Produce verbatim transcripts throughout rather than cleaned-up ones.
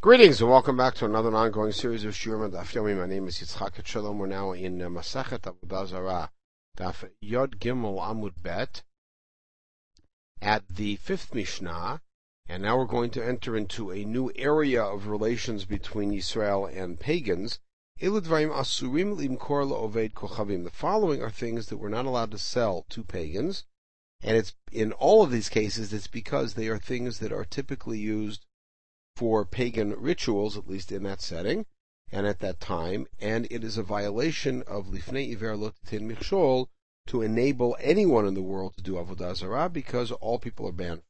Greetings and welcome back to another ongoing series of Shiurim and Daf Yomi. My name is Yitzchak Shalom. We're now in uh, Masachet Avodah Zarah, Daf Yod Gimel Amud Bet, at the fifth Mishnah, and now we're going to enter into a new area of relations between Yisrael and pagans. Eludvarim Asurim Limkor La'oved Kochavim. The following are things that we're not allowed to sell to pagans, and it's in all of these cases it's because they are things that are typically used for pagan rituals, at least in that setting and at that time, and it is a violation of Lifnei Iver Lo Titin Michshol to enable anyone in the world to do Avodah Zarah, because all people are banned.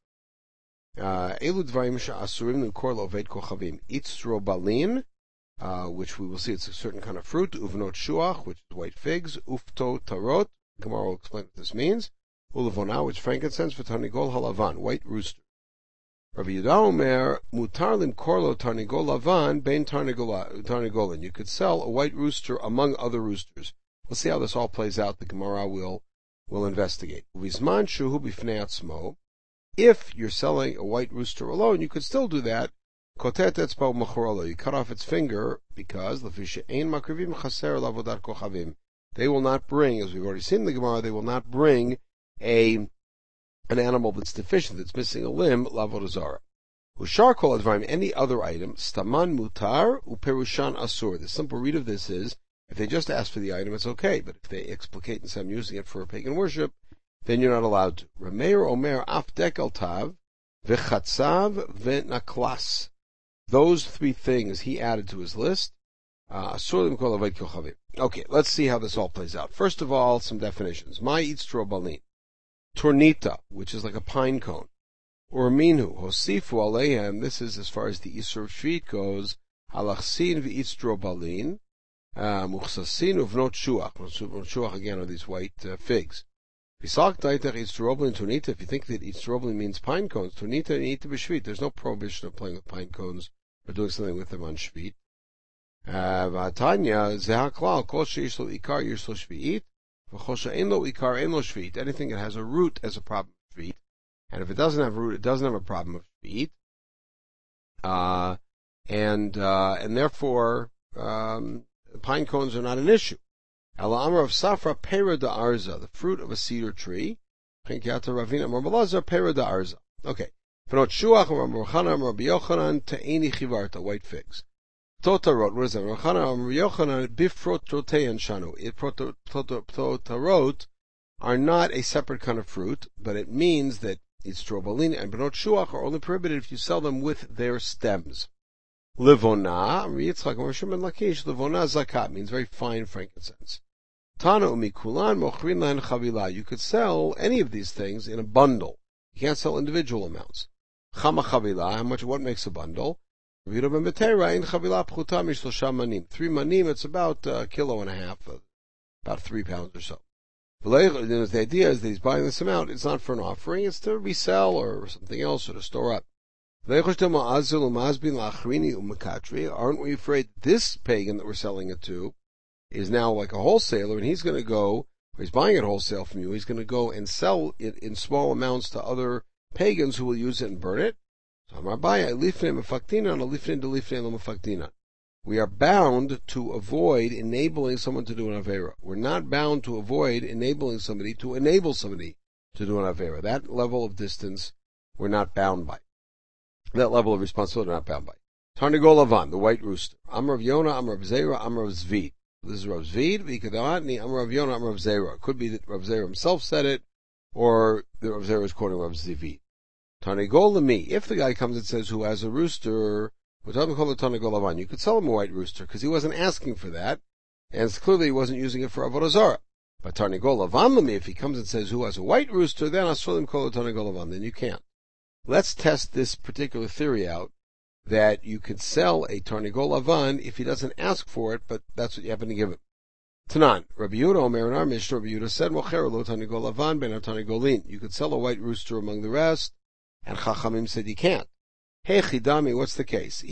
Elu Dvarim She'asurim L'Mkor L'Oved Kochavim. Itzro Balin, which we will see it's a certain kind of fruit. Uvnot Shuach, which is white figs. Ufto Tarot, Gemara will explain what this means. Ulevona, which is frankincense. V'Tarnigol Halavan, white rooster. Rabbi Yehuda Omer, mutar limkor lo tarnigol lavan bein tarnigolin. You could sell a white rooster among other roosters. We'll see how this all plays out. The Gemara will will investigate. Vizman shuhu b'fnei atzmo. If you're selling a white rooster alone, you could still do that. Kotet etzba u'machorolo. You cut off its finger because lefisha ein makrivim chaser lavodat kochavim. They will not bring, as we've already seen in the Gemara, they will not bring a an animal that's deficient, that's missing a limb, L'Avodah Zarah. Ushar kol advarim, any other item, staman mutar uperushan asur. The simple read of this is, if they just ask for the item, it's okay, but if they explicate and say I'm using it for pagan worship, then you're not allowed to. Rameir omer af dekel tav, v'chatzav v'naklas. Those three things he added to his list. Asur lim kol avad kochavim. Okay, let's see how this all plays out. First of all, some definitions. My itzro balin. Tornita, which is like a pine cone, or minu, hosifu aleihem, this is as far as the Isur Shvit goes, halachsin v'itzro balin, muchsasin uvnot shuach. Uvnot shuach, again, are these white uh, figs. Visalk daitach itzro balin tornita, if you think that itzro balin means pine cones, tornita nita b'shvit, there's no prohibition of playing with pine cones or doing something with them on shvit. V'atanya, zehaklal, kol sheish lo ikar yish lo shvit, anything that has a root as a problem of shvit, and if it doesn't have a root, it doesn't have a problem of shvit, uh, and uh, and therefore um, pine cones are not an issue. Ela amar of safra pera da arza, the fruit of a cedar tree. Ravina pera da arza. Okay. Fenot shuach Rabbi Yochanan te'eni chivarta, white figs. Totarot, what is that? Rechana Yochanan bifrot trotean shanu. Totarot are not a separate kind of fruit, but it means that it's trobalin and benot shuach are only prohibited if you sell them with their stems. Livona, Yitzchak Shimon Lakish, livona zakat means very fine frankincense. Tana umikulan mochrin lahen chavila. You could sell any of these things in a bundle. You can't sell individual amounts. Chama chavila, how much? What makes a bundle? Three manim, it's about a kilo and a half, about three pounds or so. The idea is that he's buying this amount, it's not for an offering, it's to resell or something else or to store up. Aren't we afraid this pagan that we're selling it to is now like a wholesaler, and he's going to go, or he's buying it wholesale from you, he's going to go and sell it in small amounts to other pagans who will use it and burn it? We are bound to avoid enabling someone to do an Avera. We're not bound to avoid enabling somebody to enable somebody to do an Avera. That level of distance we're not bound by. That level of responsibility we're not bound by. Tarnigol Lavan, the white rooster. Amar of Yonah, Amar of Zera, Amar of Zvid. This is Rav Zvid, V'ikadatni, Amar of Yonah, Amar of Zera. It could be that Rav Zera himself said it, or that Rav Zera is quoting Rav Zvid. Tarnigol Lami, if the guy comes and says who has a rooster, you could sell him a white rooster, because he wasn't asking for that, and clearly he wasn't using it for Avodah Zarah. But Tarnigol Lavan Lami, if he comes and says who has a white rooster, then Asulim Kol Tarnigol Lavan, then you can't. Let's test this particular theory out, that you could sell a Tarnigol Lavan if he doesn't ask for it, but that's what you happen to give him. Tanan, Rabbi Yehuda Omer in our Mishnah, Rabbi Yehuda said, Mocher lo Tarnigol Lavan ben Tarnigolin. You could sell a white rooster among the rest, and Chachamim said you can't. Hey Chidami, what's the case?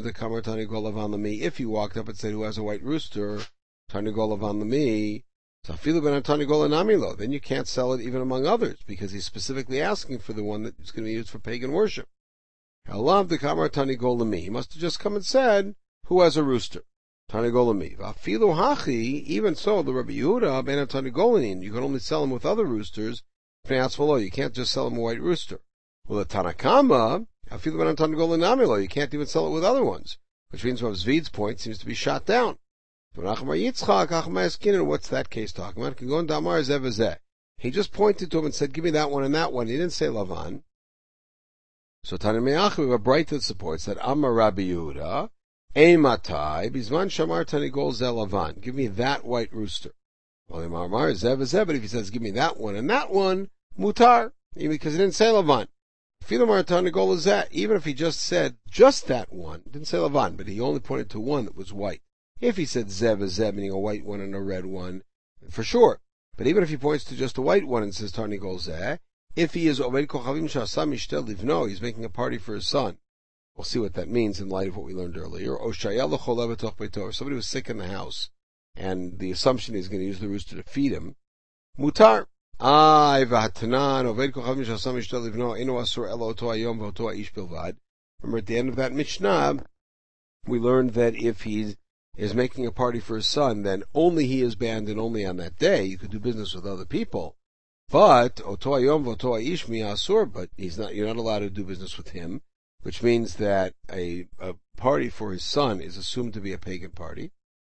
If you walked up and said who has a white rooster, Tarnigol Lavan Lami, then you can't sell it even among others, because he's specifically asking for the one that's going to be used for pagan worship. Alav the kamar tanigolami. He must have just come and said, who has a rooster? Tanigolami. Vafilu hachi, even so, the Rabbi Yehuda, ben tanigolanin, you can only sell them with other roosters. You can't just sell them a white rooster. Well, the Tanakama, afilu ben tanigolaninamilo, you can't even sell it with other ones. Which means from Zvid's point, seems to be shot down. And what's that case talking about? He just pointed to him and said, give me that one and that one. He didn't say Lavan. So Tanameach, we have a bright that supports that Amar Rabbi Yehuda, Eimatai, Bizman Shamar Tanigol Zel Lavan. Give me that white rooster. Well, Amar Zev Zev, but if he says, give me that one and that one, Mutar, even because he didn't say Lavan. Even if he just said just that one, didn't say Lavan, but he only pointed to one that was white. If he said Zev Zev, meaning a white one and a red one, for sure. But even if he points to just a white one and says Tarnigol Zeh, if he is Oved Kochavim Shasam Ishtel Livno, he's making a party for his son. We'll see what that means in light of what we learned earlier. Or somebody was sick in the house, and the assumption is going to use the rooster to feed him. Mutar. Ah, V'hatanan Oved Kochavim Shasam Ishtel Livno Eno Asur Elo Oto Hayom V'Oto Ha'ish Bilvad. Remember at the end of that Mishnah, we learned that if he is making a party for his son, then only he is banned and only on that day. You could do business with other people. But Oto Hayom V'Oto Ha'ish Mi Asur, but he's not, you're not allowed to do business with him, which means that a, a party for his son is assumed to be a pagan party.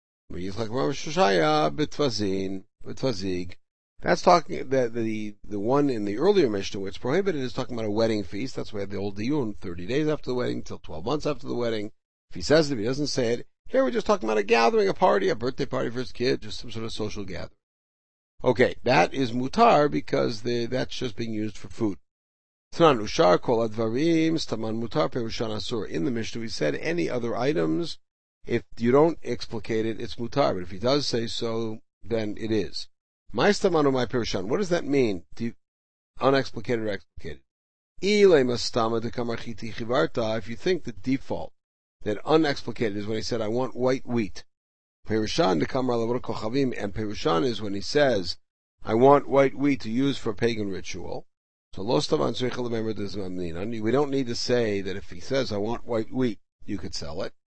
That's talking, that the, the one in the earlier Mishnah where it's prohibited is talking about a wedding feast. That's why we have the old diyun, thirty days after the wedding, till twelve months after the wedding. If he says it, if he doesn't say it, here we're just talking about a gathering, a party, a birthday party for his kid, just some sort of social gathering. Okay, that is mutar because the, that's just being used for food. In the Mishnah we said any other items, if you don't explicate it, it's mutar, but if he does say so, then it is. My stamanu, my perushan. What does that mean? Unexplicated or explicated? If you think the default, that unexplicated is when he said, I want white wheat. Perushan, the kamar kochavim, and perushan is when he says, I want white wheat to use for a pagan ritual. So we don't need to say that if he says, I want white wheat, you could sell it.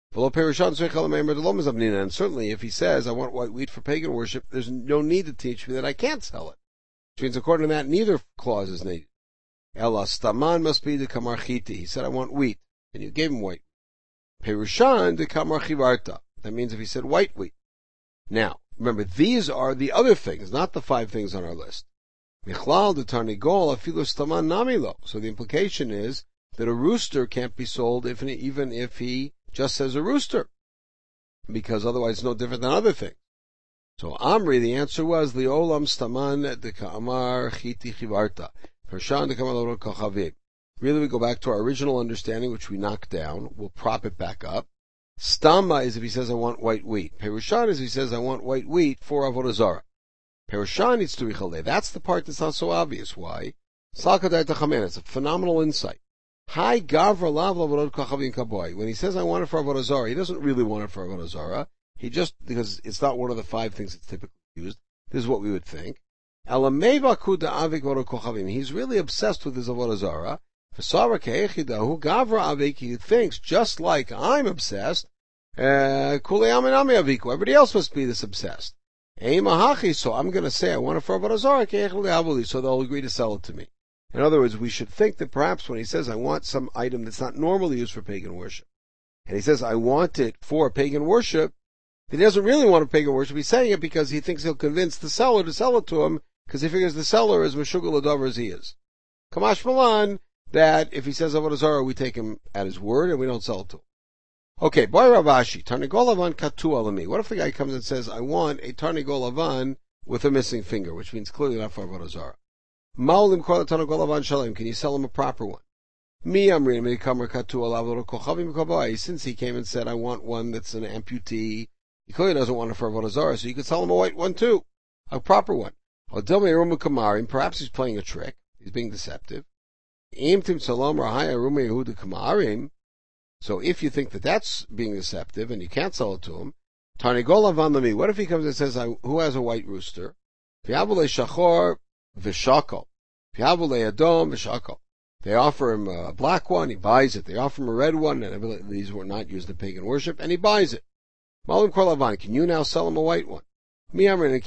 And certainly if he says, I want white wheat for pagan worship, there's no need to teach me that I can't sell it. Which means according to that, neither clause is needed. Ela staman must be the kamar chiti. He said, I want wheat, and you gave him white. Perushan de kamar chivarta. That means if he said white wheat. Now, remember, these are the other things, not the five things on our list. Michlal de tarnigol afilu staman namilo. So the implication is that a rooster can't be sold if, even if he just says a rooster, because otherwise it's no different than other things. So Amri, the answer was Liolam Staman de Ka'amar Chiti Chivarta. Pershan de Kamalor Kochavim. Really, we go back to our original understanding, which we knocked down. We'll prop it back up. Stama is if he says, I want white wheat. Perushan is if he says, I want white wheat for Avodah Zarah. Perushan needs to be Chaleh. That's the part that's not so obvious. Why? Salkadai Tachamen. It's a phenomenal insight. Hi Gavra Lav Lavorot Kochavim Kaboy. When he says, I want it for Avodah Zarah, he doesn't really want it for Avodah Zarah. He just, because it's not one of the five things that's typically used. This is what we would think. Alameva Kuda Avik Vorot Kochavim. He's really obsessed with his Avodah Zarah. He thinks, just like I'm obsessed, uh, everybody else must be this obsessed. So I'm going to say I want it for Avodah Zarah, so they'll agree to sell it to me. In other words, we should think that perhaps when he says, I want some item that's not normally used for pagan worship, and he says, I want it for pagan worship, he doesn't really want a pagan worship. He's saying it because he thinks he'll convince the seller to sell it to him, because he figures the seller is Meshuggah L'Davar as he is. Kamash Malan, that if he says Avodah Zarah, we take him at his word and we don't sell it to him. Okay, boy Ravashi, Tarnigol Lavan Katu Alami. What if the guy comes and says, I want a Tarnigol Lavan with a missing finger, which means clearly not for Avodah Zarah. Maulim Kol Tarnigol Lavan Shalim. Can you sell him a proper one? Mi Amrin Me Kamar Katu Alavot Kochavim Kabai. Since he came and said, I want one that's an amputee, he clearly doesn't want it for Avodah Zarah, so you could sell him a white one too, a proper one. Perhaps he's playing a trick. He's being deceptive. So if you think that that's being deceptive and you can't sell it to him, what if he comes and says, who has a white rooster? They offer him a black one, he buys it. They offer him a red one, and these were not used in pagan worship, and he buys it. Malim Korlavan, can you now sell him a white one? Since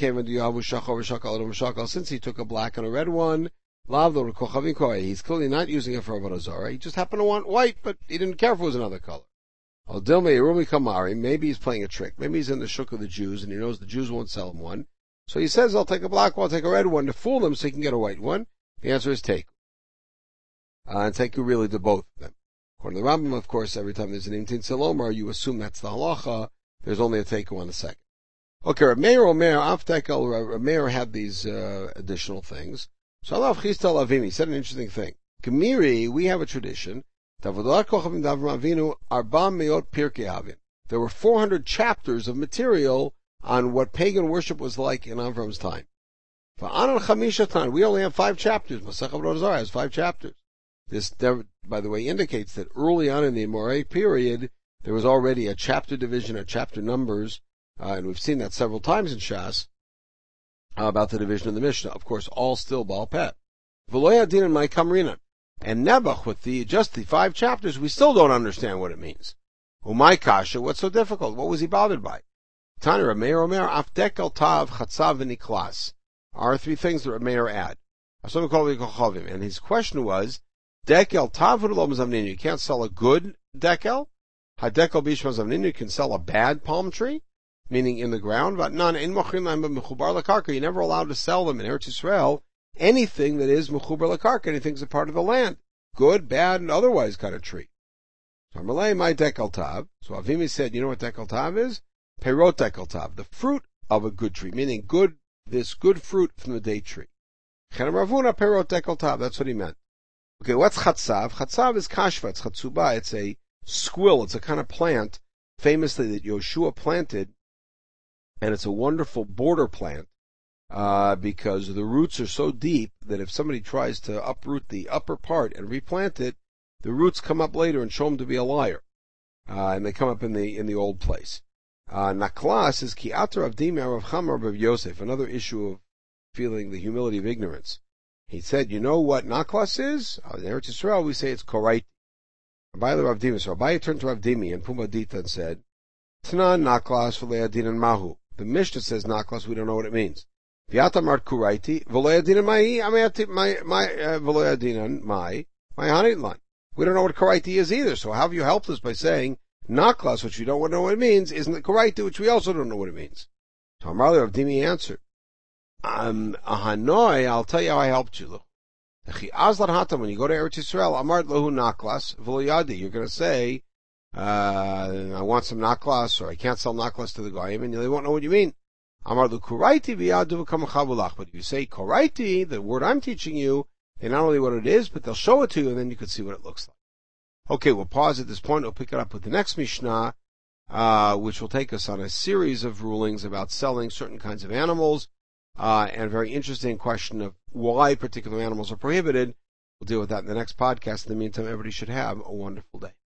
he took a black and a red one, he's clearly not using it for Avodah Zarah. He just happened to want white, but he didn't care if it was another color. Maybe he's playing a trick. Maybe he's in the shuk of the Jews, and he knows the Jews won't sell him one. So he says, I'll take a black one, I'll take a red one to fool them so he can get a white one. The answer is take. Uh, and take really to both of them. According to the Rambam, of course, every time there's an Imtin Salomar, you assume that's the halacha. There's only a take on the second. Okay, Rameir Omer, Aftekel, Rameir had these uh, additional things. So Allah Chistal Avim, he said an interesting thing. Gemiri, we have a tradition. There were four hundred chapters of material on what pagan worship was like in Avram's time. We only have five chapters. Masechet Avodah Zarah has five chapters. This, by the way, indicates that early on in the Amoraic period, there was already a chapter division, a chapter numbers, uh, and we've seen that several times in Shas, uh, about the division of the Mishnah. Of course, all still Baal Peh. V'lo yadin my kamrinan. And Nebuch, with the, just the five chapters, we still don't understand what it means. Umay kasha, what's so difficult? What was he bothered by? Tani Rameir Omer, afdekel tav, chatzav, v'niklas. Are three things that Rameir add. And his question was, dekel tav v'lo you can't sell a good dekel? Hadekel bishma zamninu, you can sell a bad palm tree? Meaning in the ground, but none, in mechubar lakarka, you're never allowed to sell them in Eretz Yisrael, anything that is mechubar lakarka, anything that's a part of the land. Good, bad, and otherwise kind of tree. So Amalei, my dekel tav. So Avimi said, you know what dekel tav is? Perot dekel tav, the fruit of a good tree, meaning good, this good fruit from the date tree. Chenem Ravuna perot dekel tav, that's what he meant. Okay, what's chatzav? Chatzav is kashva, it's chatzuba, it's a squill, it's a kind of plant, famously that Yoshua planted, and it's a wonderful border plant, uh, because the roots are so deep that if somebody tries to uproot the upper part and replant it, the roots come up later and show him to be a liar, uh, and they come up in the in the old place. Uh, Naklas is ki atar avdim Rav Chama Rav Yosef, another issue of feeling the humility of ignorance. He said, you know what naklas is? In Eretz Yisrael we say it's koraiti. Abai Rav Dimi, so Abai turned to Rav Dimi and Pumbedita and said, Tana naklas v'le'adin and mahu. The Mishnah says naklas, we don't know what it means. V'yatamart kuraiti, v'le'adin and mahi, ameyati, my, my, v'le'adin and my, my hanitlan. We don't know what kuraiti is either, so how have you helped us by saying naklas, which we don't know what it means, isn't the kuraiti, which we also don't know what it means? So Amarli Rav Dimi answered, um, ahanoi, I'll tell you how I helped you. When you go to Eretz Yisrael, amart lahu naklas v'lo you're going to say, uh, I want some naklas, or I can't sell naklas to the goyim, and they won't know what you mean. Amar lu kuraiti v'yadu v'kamachavulach. But if you say kuraiti, the word I'm teaching you, they not only what it is, but they'll show it to you, and then you can see what it looks like. Okay, we'll pause at this point. We'll pick it up with the next Mishnah, uh, which will take us on a series of rulings about selling certain kinds of animals, Uh, and a very interesting question of why particular animals are prohibited. We'll deal with that in the next podcast. In the meantime, everybody should have a wonderful day.